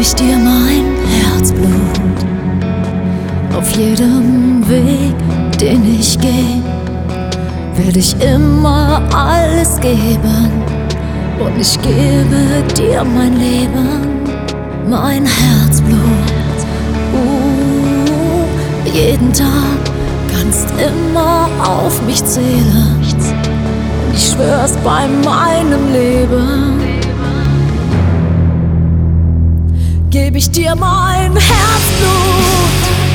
ich dir mein Herzblut. Auf jedem Weg, den ich geh, werd ich immer alles geben. Und ich gebe dir mein Leben, mein Herzblut. Jeden Tag kannst immer auf mich zählen. Und ich schwör's bei meinem Leben, geb ich dir mein Herzblut.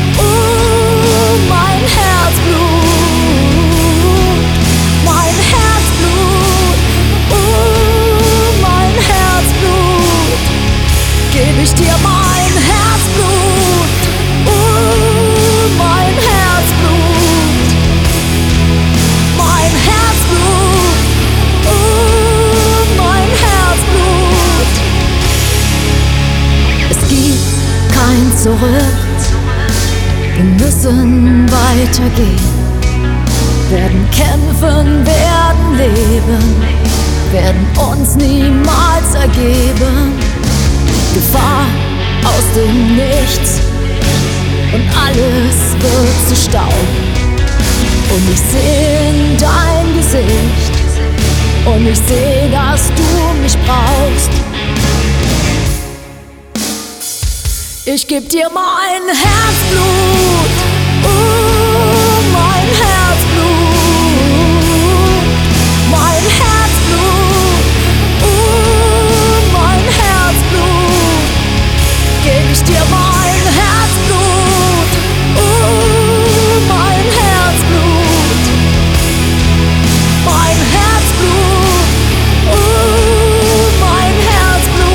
Mein Herzblut, mein Herzblut, mein Herzblut, geb ich dir mein Herzblut, mein Herzblut, mein Herzblut, mein Herzblut. Es gibt kein Zurück. Wir müssen weitergehen, werden kämpfen, werden leben, werden uns niemals ergeben. Gefahr aus dem Nichts und alles wird zu Staub. Und ich seh in dein Gesicht und ich seh, dass du mich brauchst. Ich geb dir mein Herzblut, mein Herzblut, mein Herzblut, mein Herzblut, geb ich dir mein Herzblut, mein Herzblut, mein Herzblut, mein Herzblut.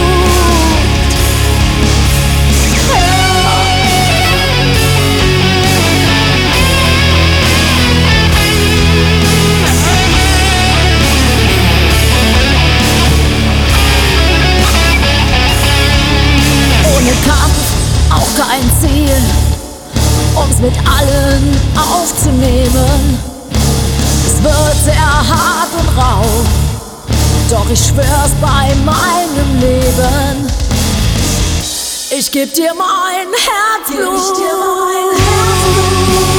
Kampf, auch kein Ziel, um's mit allen aufzunehmen. Es wird sehr hart und rau, doch ich schwör's bei meinem Leben. Ich geb dir mein Herzblut.